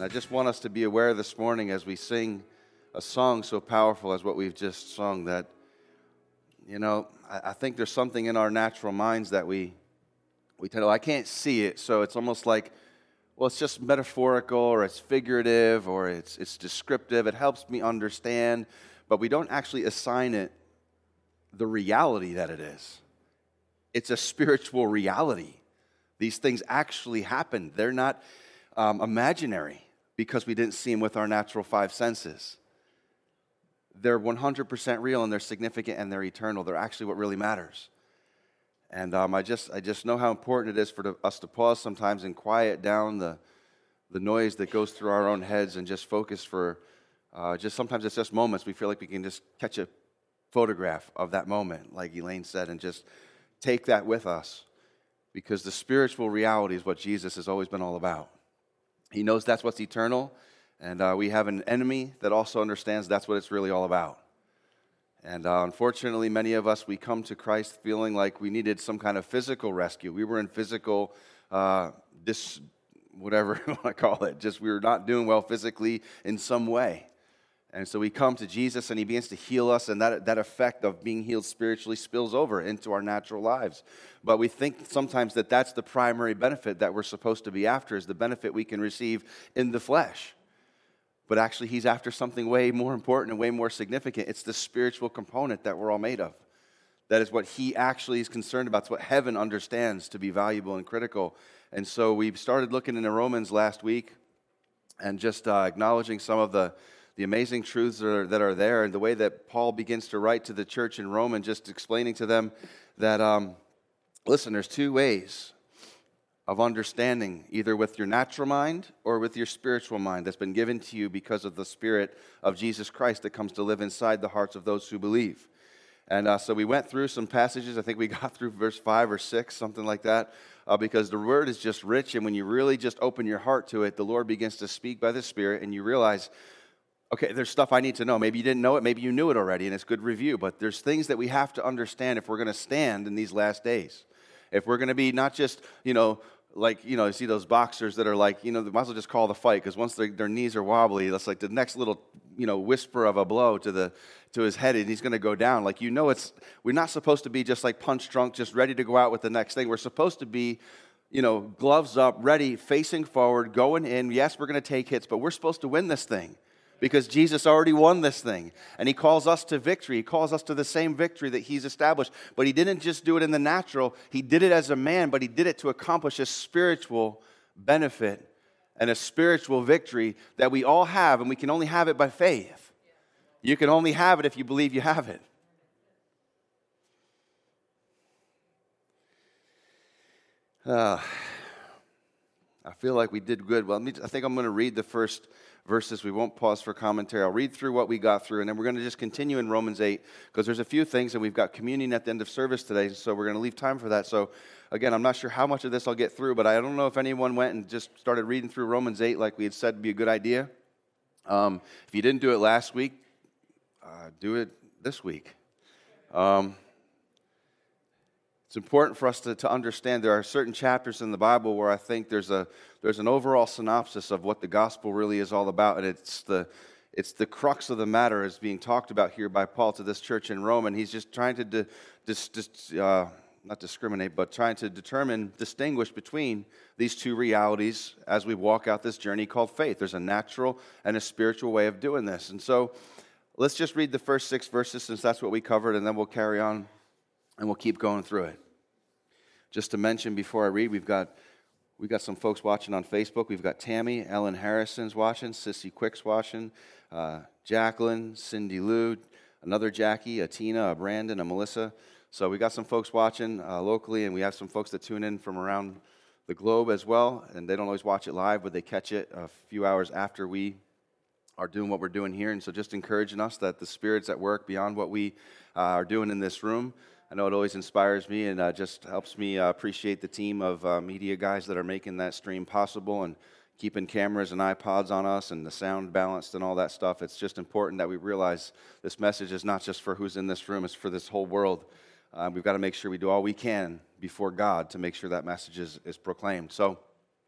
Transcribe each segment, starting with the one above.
And I just want us to be aware this morning as we sing a song so powerful as what we've just sung that, I think there's something in our natural minds that we tell, I can't see it, so it's almost like, well, it's just metaphorical or it's figurative or it's descriptive. It helps me understand, but we don't actually assign it the reality that it is. It's a spiritual reality. These things actually happen. They're not imaginary because we didn't see them with our natural five senses. They're 100% real and they're significant and they're eternal. They're actually what really matters. And I just know how important it is for us to pause sometimes and quiet down the noise that goes through our own heads and just focus for sometimes it's just moments. We feel like we can just catch a photograph of that moment, like Elaine said, and just take that with us, because the spiritual reality is what Jesus has always been all about. He knows that's what's eternal, and we have an enemy that also understands that's what it's really all about. And unfortunately, many of us, we come to Christ feeling like we needed some kind of physical rescue. We were in physical, whatever you want to call it, just we were not doing well physically in some way. And so we come to Jesus and he begins to heal us, and that effect of being healed spiritually spills over into our natural lives. But we think sometimes that that's the primary benefit that we're supposed to be after, is the benefit we can receive in the flesh. But actually he's after something way more important and way more significant. It's the spiritual component that we're all made of. That is what he actually is concerned about. It's what heaven understands to be valuable and critical. And so we started looking into Romans last week and just acknowledging some of the amazing truths that are there, and the way that Paul begins to write to the church in Rome and just explaining to them that, listen, there's two ways of understanding, either with your natural mind or with your spiritual mind that's been given to you because of the Spirit of Jesus Christ that comes to live inside the hearts of those who believe. And so we went through some passages. I think we got through verse 5 or 6, something like that, because the word is just rich, and when you really just open your heart to it, the Lord begins to speak by the Spirit, and you realize, okay, there's stuff I need to know. Maybe you didn't know it, maybe you knew it already, and it's good review, but there's things that we have to understand if we're going to stand in these last days. If we're going to be not just, you see those boxers that are like, they might as well just call the fight, because once their knees are wobbly, that's like the next little, whisper of a blow to his head, and he's going to go down. Like, we're not supposed to be just like punch drunk, just ready to go out with the next thing. We're supposed to be, gloves up, ready, facing forward, going in. Yes, we're going to take hits, but we're supposed to win this thing, because Jesus already won this thing, and he calls us to victory. He calls us to the same victory that he's established, but he didn't just do it in the natural. He did it as a man, but he did it to accomplish a spiritual benefit and a spiritual victory that we all have, and we can only have it by faith. You can only have it if you believe you have it. I feel like we did good. Well, I think I'm going to read the first verses. We won't pause for commentary. I'll read through what we got through, and then we're going to just continue in Romans 8, because there's a few things, and we've got communion at the end of service today, so we're going to leave time for that. So, again, I'm not sure how much of this I'll get through, but I don't know if anyone went and just started reading through Romans 8 like we had said would be a good idea. If you didn't do it last week, do it this week. It's important for us to understand there are certain chapters in the Bible where I think there's an overall synopsis of what the gospel really is all about, and it's the crux of the matter is being talked about here by Paul to this church in Rome, and he's just trying to not discriminate, but trying to distinguish between these two realities as we walk out this journey called faith. There's a natural and a spiritual way of doing this, and so let's just read the first 6 verses, since that's what we covered, and then we'll carry on. And we'll keep going through it. Just to mention before I read, we've got some folks watching on Facebook. We've got Tammy, Ellen Harrison's watching, Sissy Quick's watching, Jacqueline, Cindy Lou, another Jackie, a Tina, a Brandon, a Melissa. So we got some folks watching locally, and we have some folks that tune in from around the globe as well. And they don't always watch it live, but they catch it a few hours after we are doing what we're doing here. And so just encouraging us that the Spirit's at work beyond what we are doing in this room. I know it always inspires me, and just helps me appreciate the team of media guys that are making that stream possible and keeping cameras and iPods on us and the sound balanced and all that stuff. It's just important that we realize this message is not just for who's in this room, it's for this whole world. We've got to make sure we do all we can before God to make sure that message is proclaimed. So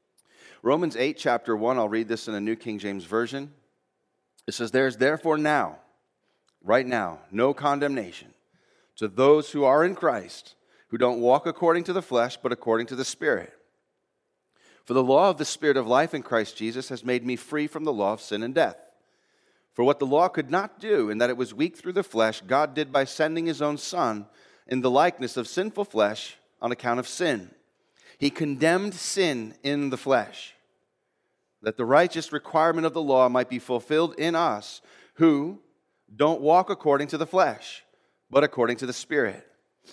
Romans 8, chapter 1, I'll read this in a New King James Version. It says, "There is therefore now, right now, no condemnation to those who are in Christ, who don't walk according to the flesh, but according to the Spirit. For the law of the Spirit of life in Christ Jesus has made me free from the law of sin and death. For what the law could not do, in that it was weak through the flesh, God did by sending his own Son in the likeness of sinful flesh on account of sin. He condemned sin in the flesh, that the righteous requirement of the law might be fulfilled in us, who don't walk according to the flesh, but according to the Spirit.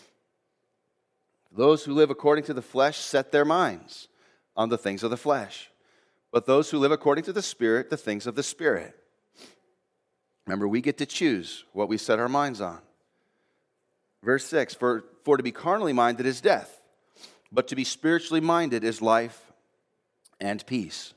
Those who live according to the flesh set their minds on the things of the flesh, but those who live according to the Spirit, the things of the Spirit." Remember, we get to choose what we set our minds on. Verse 6, for to be carnally minded is death, but to be spiritually minded is life and peace.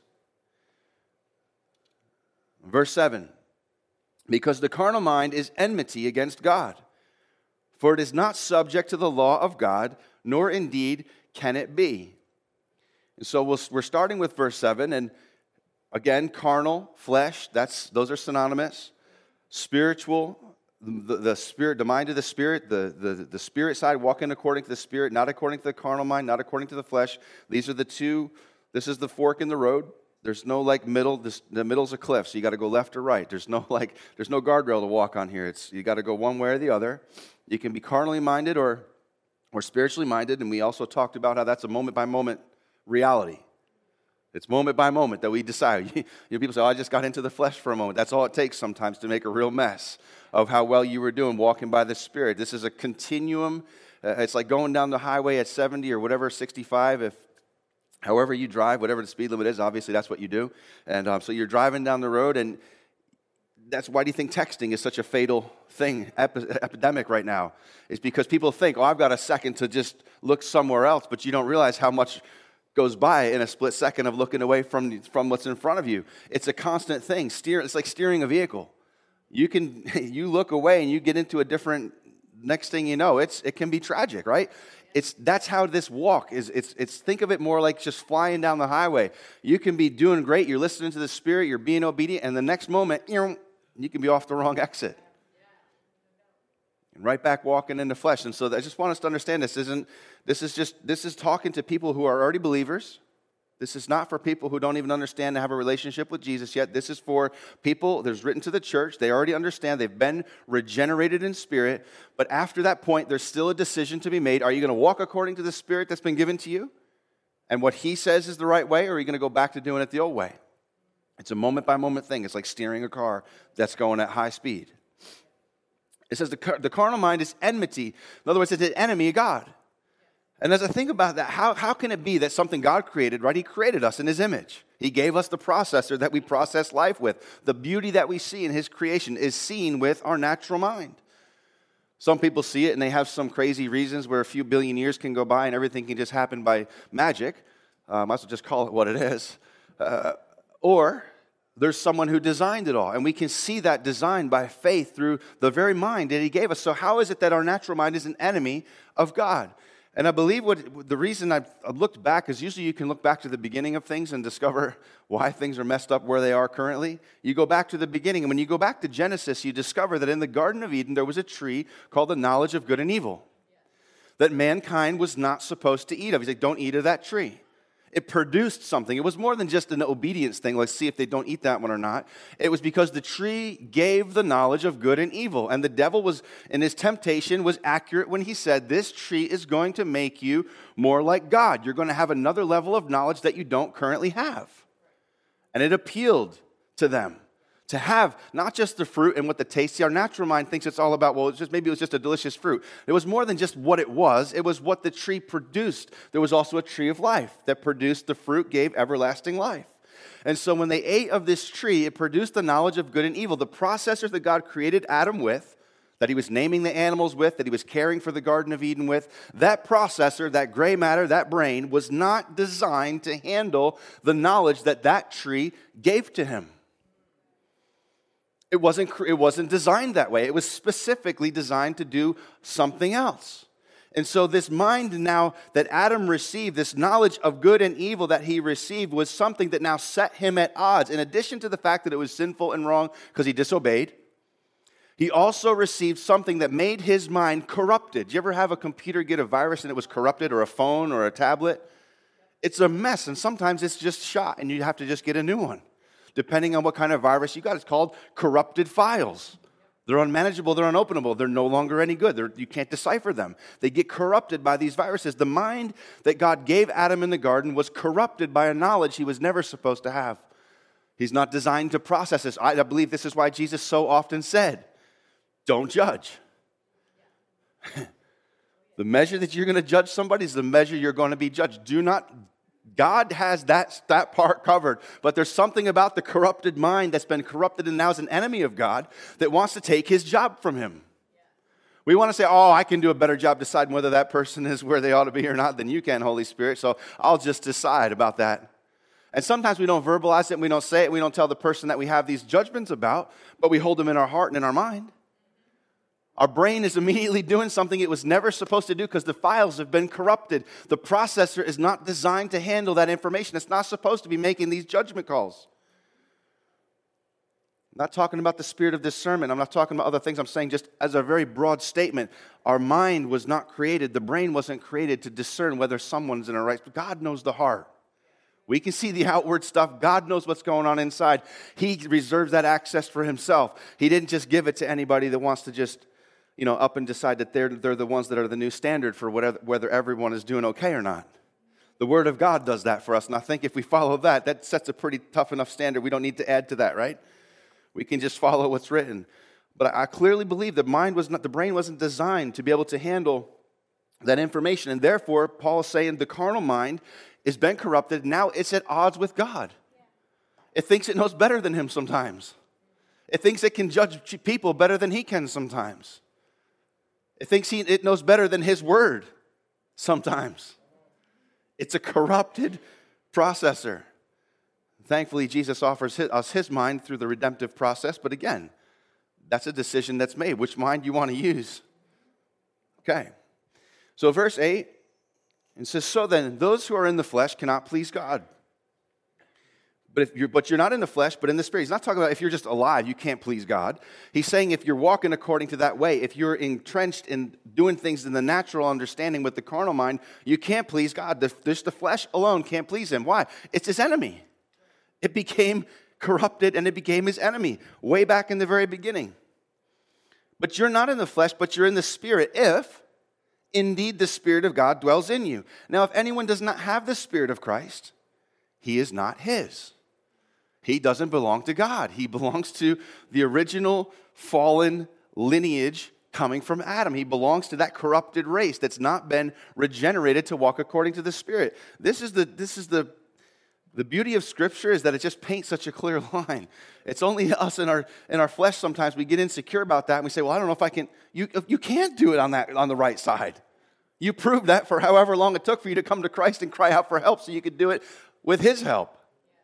Verse 7, because the carnal mind is enmity against God, for it is not subject to the law of God, nor indeed can it be. And so we're starting with verse 7, and again, carnal, flesh, those are synonymous. Spiritual, the spirit, the mind of the Spirit, the Spirit side, walking according to the Spirit, not according to the carnal mind, not according to the flesh. These are the two. This is the fork in the road. There's no middle. The middle's a cliff, so you got to go left or right. There's no guardrail to walk on here. You got to go one way or the other. You can be carnally minded or spiritually minded, and we also talked about how that's a moment by moment reality. It's moment by moment that we decide. People say, "Oh, I just got into the flesh for a moment." That's all it takes sometimes to make a real mess of how well you were doing walking by the Spirit. This is a continuum. It's like going down the highway at 70 or whatever, 65, however you drive, whatever the speed limit is, obviously that's what you do. And so you're driving down the road, and that's why do you think texting is such a fatal thing, epidemic right now? It's because people think, "Oh, I've got a second to just look somewhere else," but you don't realize how much goes by in a split second of looking away from what's in front of you. It's a constant thing. It's like steering a vehicle. You look away and you get into a different. Next thing you know, it can be tragic, right? That's how this walk is. It's think of it more like just flying down the highway. You can be doing great. You're listening to the Spirit. You're being obedient, and the next moment, you can be off the wrong exit. And right back walking in the flesh. And so I just want us to understand this is talking to people who are already believers. This is not for people who don't even understand to have a relationship with Jesus yet. This is for people, there's written to the church, they already understand, they've been regenerated in spirit, but after that point, there's still a decision to be made. Are you going to walk according to the Spirit that's been given to you? And what he says is the right way, or are you going to go back to doing it the old way? It's a moment by moment thing. It's like steering a car that's going at high speed. It says the carnal mind is enmity. In other words, it's an enemy of God. And as I think about that, how can it be that something God created, right? He created us in his image. He gave us the processor that we process life with. The beauty that we see in his creation is seen with our natural mind. Some people see it and they have some crazy reasons where a few billion years can go by and everything can just happen by magic. Might as well just call it what it is. Or there's someone who designed it all, and we can see that design by faith through the very mind that he gave us. So how is it that our natural mind is an enemy of God? And I believe the reason I've looked back is usually you can look back to the beginning of things and discover why things are messed up where they are currently. You go back to the beginning, and when you go back to Genesis, you discover that in the Garden of Eden there was a tree called the knowledge of good and evil that mankind was not supposed to eat of. He's like, don't eat of that tree. It produced something. It was more than just an obedience thing. Let's see if they don't eat that one or not. It was because the tree gave the knowledge of good and evil. And the devil was, in his temptation, was accurate when he said, this tree is going to make you more like God. You're going to have another level of knowledge that you don't currently have. And it appealed to them to have not just the fruit and what the taste. See, our natural mind thinks it's all about, maybe it was just a delicious fruit. It was more than just what it was. It was what the tree produced. There was also a tree of life that produced the fruit, gave everlasting life. And so when they ate of this tree, it produced the knowledge of good and evil. The processor that God created Adam with, that he was naming the animals with, that he was caring for the Garden of Eden with, that processor, that gray matter, that brain, was not designed to handle the knowledge that tree gave to him. It wasn't designed that way. It was specifically designed to do something else. And so this mind now that Adam received, this knowledge of good and evil that he received, was something that now set him at odds. In addition to the fact that it was sinful and wrong because he disobeyed, he also received something that made his mind corrupted. Did you ever have a computer get a virus and it was corrupted, or a phone or a tablet? It's a mess, and sometimes it's just shot, and you have to just get a new one. Depending on what kind of virus you got, it's called corrupted files. They're unmanageable, they're unopenable, they're no longer any good. You can't decipher them. They get corrupted by these viruses. The mind that God gave Adam in the garden was corrupted by a knowledge he was never supposed to have. He's not designed to process this. I believe this is why Jesus so often said, don't judge. The measure that you're going to judge somebody is the measure you're going to be judged. God has that part covered, but there's something about the corrupted mind that's been corrupted and now is an enemy of God that wants to take his job from him. We want to say, oh, I can do a better job deciding whether that person is where they ought to be or not than you can, Holy Spirit, so I'll just decide about that. And sometimes we don't verbalize it, and we don't say it, and we don't tell the person that we have these judgments about, but we hold them in our heart and in our mind. Our brain is immediately doing something it was never supposed to do because the files have been corrupted. The processor is not designed to handle that information. It's not supposed to be making these judgment calls. I'm not talking about the spirit of discernment. I'm not talking about other things. I'm saying just as a very broad statement, our mind was not created. The brain wasn't created to discern whether someone's in a right. God knows the heart. We can see the outward stuff. God knows what's going on inside. He reserves that access for himself. He didn't just give it to anybody that wants to just up and decide that they're the ones that are the new standard for whether everyone is doing okay or not. The Word of God does that for us, and I think if we follow that sets a pretty tough enough standard. We don't need to add to that, right? We can just follow what's written. But I clearly believe the brain wasn't designed to be able to handle that information, and therefore, Paul is saying the carnal mind has been corrupted. Now it's at odds with God. It thinks it knows better than him sometimes. It thinks it can judge people better than he can sometimes. It thinks it knows better than his word sometimes. It's a corrupted processor. Thankfully, Jesus offers us his mind through the redemptive process. But again, that's a decision that's made. Which mind you want to use? Okay. So verse 8, it says, so then, those who are in the flesh cannot please God. But you're not in the flesh, but in the Spirit. He's not talking about if you're just alive, you can't please God. He's saying if you're walking according to that way, if you're entrenched in doing things in the natural understanding with the carnal mind, you can't please God. Just the flesh alone can't please him. Why? It's his enemy. It became corrupted and it became his enemy way back in the very beginning. But you're not in the flesh, but you're in the Spirit if indeed the Spirit of God dwells in you. Now, if anyone does not have the Spirit of Christ, he is not his. He doesn't belong to God. He belongs to the original fallen lineage coming from Adam. He belongs to that corrupted race that's not been regenerated to walk according to the Spirit. This is the beauty of Scripture, is that it just paints such a clear line. It's only us in our flesh sometimes we get insecure about that and we say, well, I don't know if I can. You can't do it on the right side. You proved that for however long it took for you to come to Christ and cry out for help so you could do it with his help.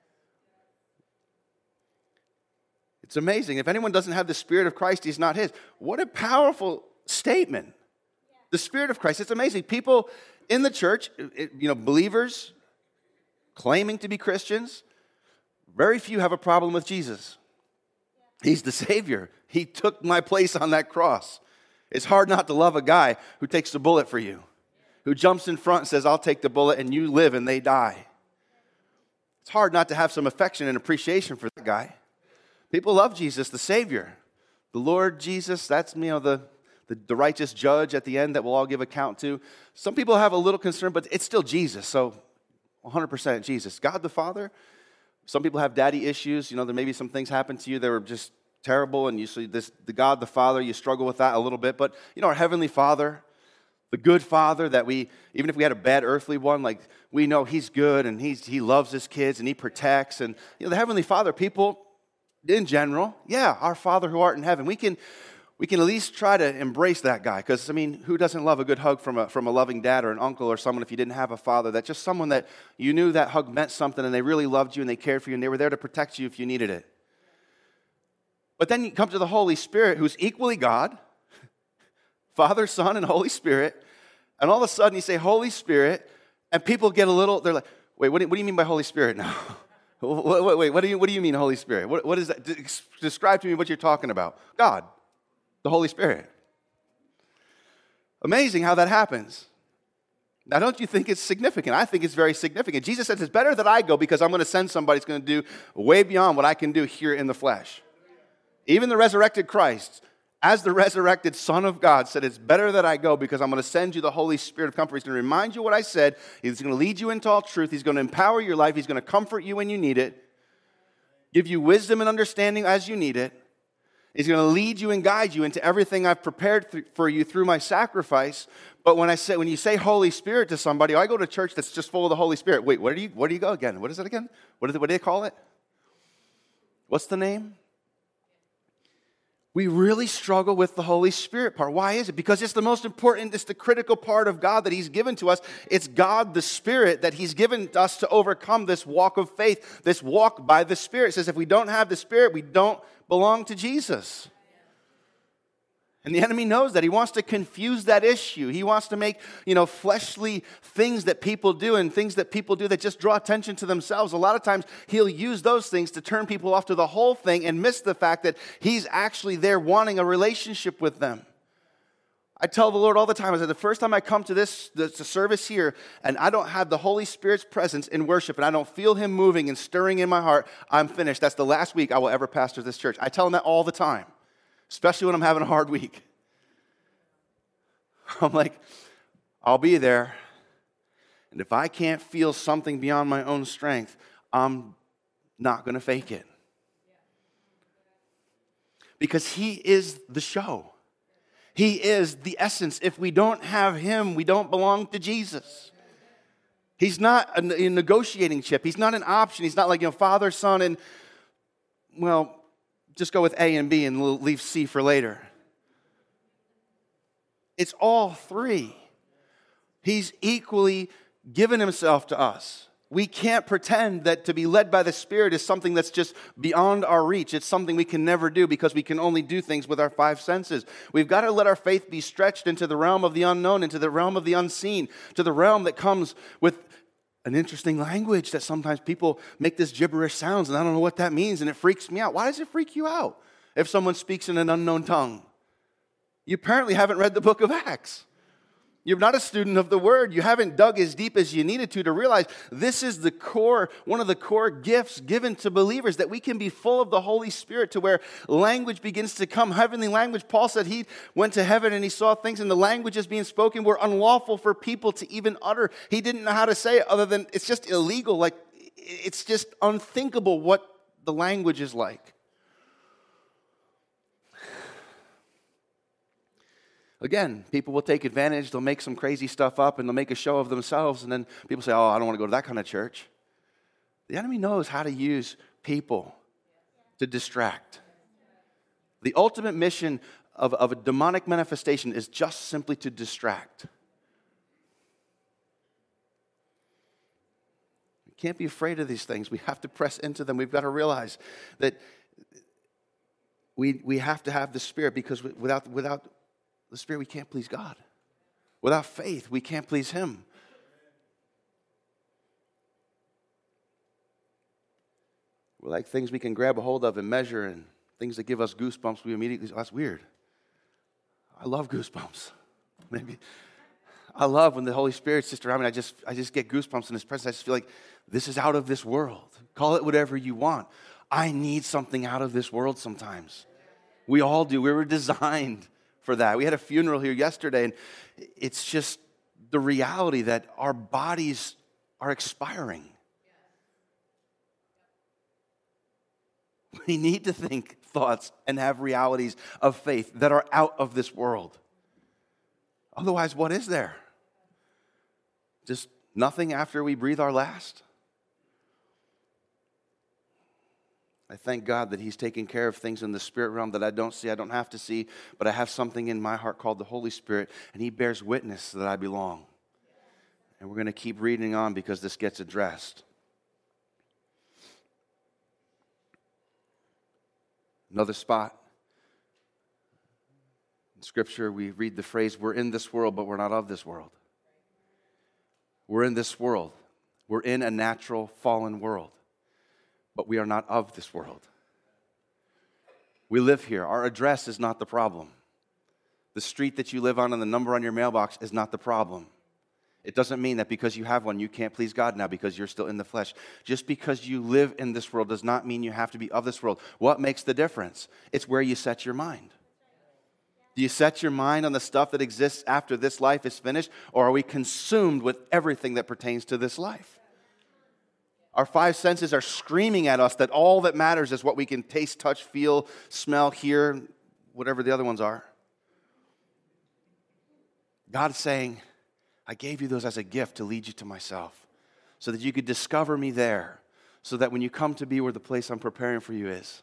It's amazing. If anyone doesn't have the Spirit of Christ, he's not his. What a powerful statement. The Spirit of Christ. It's amazing. People in the church, believers claiming to be Christians, very few have a problem with Jesus. He's the Savior. He took my place on that cross. It's hard not to love a guy who takes the bullet for you, who jumps in front and says, I'll take the bullet, and you live and they die. It's hard not to have some affection and appreciation for that guy. People love Jesus, the Savior. The Lord Jesus, that's, the righteous judge at the end that we'll all give account to. Some people have a little concern, but it's still Jesus, so 100% Jesus. God the Father, some people have daddy issues. There may be some things happen to you that were just terrible, and you see the God the Father, you struggle with that a little bit. But, our Heavenly Father, the good Father that even if we had a bad earthly one, like we know he's good, and he loves his kids, and he protects. And, the Heavenly Father, people in general, our Father who art in heaven, we can at least try to embrace that guy. Because, who doesn't love a good hug from a loving dad or an uncle or someone if you didn't have a father? That's just someone that you knew that hug meant something and they really loved you and they cared for you and they were there to protect you if you needed it. But then you come to the Holy Spirit, who's equally God, Father, Son, and Holy Spirit, And all of a sudden you say, Holy Spirit, and people get a little, they're like, wait, what do you mean by Holy Spirit now? Wait, what do you mean Holy Spirit? What is that? Describe to me what you're talking about. God, the Holy Spirit. Amazing how that happens. Now, don't you think it's significant? I think it's very significant. Jesus says it's better that I go because I'm going to send somebody who's going to do way beyond what I can do here in the flesh. Even the resurrected Christ, as the resurrected Son of God, said it's better that I go because I'm going to send you the Holy Spirit of comfort. He's going to remind you what I said. He's going to lead you into all truth. He's going to empower your life. He's going to comfort you when you need it, give you wisdom and understanding as you need it. He's going to lead you and guide you into everything I've prepared for you through my sacrifice. But when you say Holy Spirit to somebody, I go to church that's just full of the Holy Spirit. Wait, where do you go again? What is it again? What do they call it? What's the name? We really struggle with the Holy Spirit part. Why is it? Because it's the most important, it's the critical part of God that He's given to us. It's God, the Spirit, that He's given us to overcome this walk of faith, this walk by the Spirit. It says if we don't have the Spirit, we don't belong to Jesus. And the enemy knows that. He wants to confuse that issue. He wants to make, fleshly things that people do and things that people do that just draw attention to themselves. A lot of times he'll use those things to turn people off to the whole thing and miss the fact that he's actually there wanting a relationship with them. I tell the Lord all the time, I said, the first time I come to the service here and I don't have the Holy Spirit's presence in worship and I don't feel Him moving and stirring in my heart, I'm finished. That's the last week I will ever pastor this church. I tell them that all the time. Especially when I'm having a hard week. I'm like, I'll be there. And if I can't feel something beyond my own strength, I'm not going to fake it. Because He is the show. He is the essence. If we don't have Him, we don't belong to Jesus. He's not a negotiating chip. He's not an option. He's not like, Father, Son, and, just go with A and B and leave C for later. It's all three. He's equally given Himself to us. We can't pretend that to be led by the Spirit is something that's just beyond our reach. It's something we can never do because we can only do things with our five senses. We've got to let our faith be stretched into the realm of the unknown, into the realm of the unseen, to the realm that comes with an interesting language that sometimes people make this gibberish sounds and I don't know what that means and it freaks me out. Why does it freak you out if someone speaks in an unknown tongue? You apparently haven't read the book of Acts. You're not a student of the Word. You haven't dug as deep as you needed to realize this is the core, one of the core gifts given to believers, that we can be full of the Holy Spirit to where language begins to come, heavenly language. Paul said he went to heaven and he saw things and the languages being spoken were unlawful for people to even utter. He didn't know how to say it other than it's just illegal. Like, it's just unthinkable what the language is like. Again, people will take advantage, they'll make some crazy stuff up, and they'll make a show of themselves, and then people say, I don't want to go to that kind of church. The enemy knows how to use people to distract. The ultimate mission of a demonic manifestation is just simply to distract. We can't be afraid of these things. We have to press into them. We've got to realize that we have to have the Spirit, because without the Spirit, we can't please God. Without faith, we can't please Him. We're like things we can grab a hold of and measure, and things that give us goosebumps, we immediately, that's weird. I love goosebumps. Maybe I love when the Holy Spirit's just around me. I just get goosebumps in His presence. I just feel like this is out of this world. Call it whatever you want. I need something out of this world sometimes. We all do. We were designed for that. We had a funeral here yesterday, and it's just the reality that our bodies are expiring. We need to think thoughts and have realities of faith that are out of this world. Otherwise, what is there? Just nothing after we breathe our last? I thank God that He's taking care of things in the spirit realm that I don't see, I don't have to see, but I have something in my heart called the Holy Spirit, and He bears witness that I belong. And we're going to keep reading on because this gets addressed. Another spot in Scripture, we read the phrase, we're in this world, but we're not of this world. We're in this world. We're in a natural, fallen world. But we are not of this world. We live here. Our address is not the problem. The street that you live on and the number on your mailbox is not the problem. It doesn't mean that because you have one, you can't please God now because you're still in the flesh. Just because you live in this world does not mean you have to be of this world. What makes the difference? It's where you set your mind. Do you set your mind on the stuff that exists after this life is finished, or are we consumed with everything that pertains to this life? Our five senses are screaming at us that all that matters is what we can taste, touch, feel, smell, hear, whatever the other ones are. God's saying, I gave you those as a gift to lead you to myself, so that you could discover me there, so that when you come to be where the place I'm preparing for you is,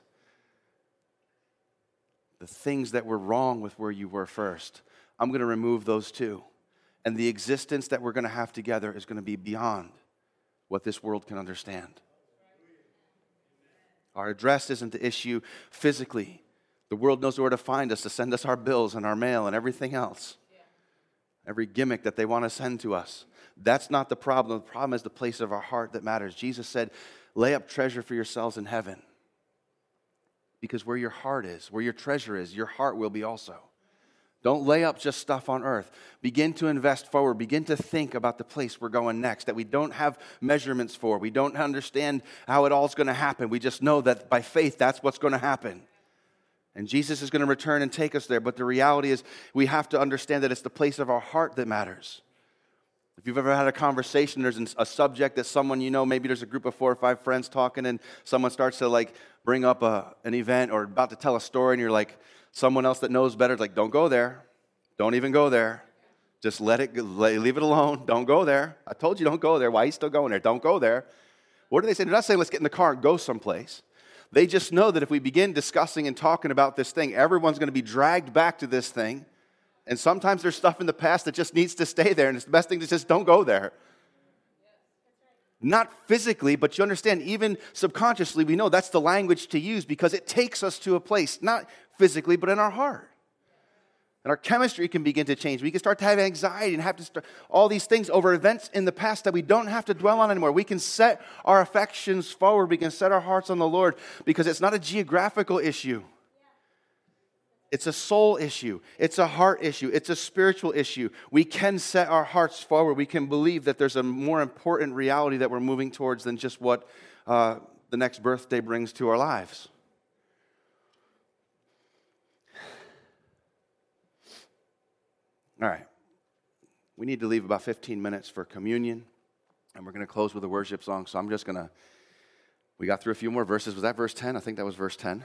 the things that were wrong with where you were first, I'm going to remove those too. And the existence that we're going to have together is going to be beyond what this world can understand. Our address isn't the issue physically. The world knows where to find us, to send us our bills and our mail and everything else. Every gimmick that they want to send to us. That's not the problem. The problem is the place of our heart that matters. Jesus said, lay up treasure for yourselves in heaven. Because where your heart is, where your treasure is, your heart will be also. Don't lay up just stuff on earth. Begin to invest forward. Begin to think about the place we're going next that we don't have measurements for. We don't understand how it all's going to happen. We just know that by faith, that's what's going to happen. And Jesus is going to return and take us there. But the reality is we have to understand that it's the place of our heart that matters. If you've ever had a conversation, there's a subject that someone you know, maybe there's a group of 4 or 5 friends talking and someone starts to bring up an event or about to tell a story and you're like, someone else that knows better is like, don't go there. Don't even go there. Just leave it alone. Don't go there. I told you don't go there. Why are you still going there? Don't go there. What do they say? They're not saying let's get in the car and go someplace. They just know that if we begin discussing and talking about this thing, everyone's going to be dragged back to this thing. And sometimes there's stuff in the past that just needs to stay there, and it's the best thing to just don't go there. Not physically, but you understand, even subconsciously, we know that's the language to use because it takes us to a place, not physically, but in our heart. And our chemistry can begin to change. We can start to have anxiety and have to start all these things over events in the past that we don't have to dwell on anymore. We can set our affections forward. We can set our hearts on the Lord because it's not a geographical issue. It's a soul issue. It's a heart issue. It's a spiritual issue. We can set our hearts forward. We can believe that there's a more important reality that we're moving towards than just what the next birthday brings to our lives. All right. We need to leave about 15 minutes for communion, and we're going to close with a worship song. So I'm just going to, we got through a few more verses. Was that verse 10? I think that was verse 10.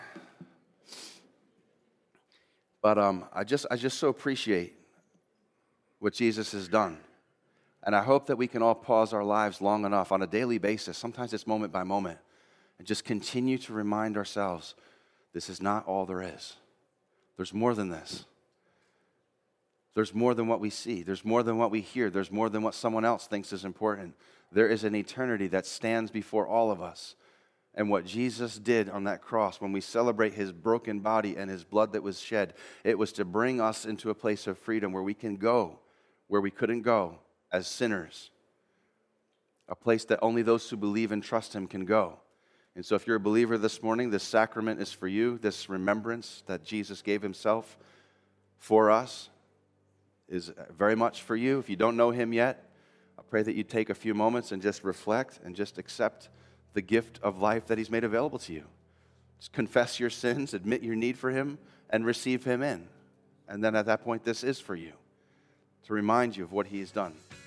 But I just so appreciate what Jesus has done. And I hope that we can all pause our lives long enough on a daily basis. Sometimes it's moment by moment. And just continue to remind ourselves, this is not all there is. There's more than this. There's more than what we see. There's more than what we hear. There's more than what someone else thinks is important. There is an eternity that stands before all of us. And what Jesus did on that cross, when we celebrate his broken body and his blood that was shed, it was to bring us into a place of freedom where we can go where we couldn't go as sinners. A place that only those who believe and trust him can go. And so if you're a believer this morning, this sacrament is for you. This remembrance that Jesus gave himself for us is very much for you. If you don't know him yet, I pray that you take a few moments and just reflect and just accept the gift of life that he's made available to you. Just confess your sins, admit your need for him, and receive him in. And then at that point, this is for you, to remind you of what he's done.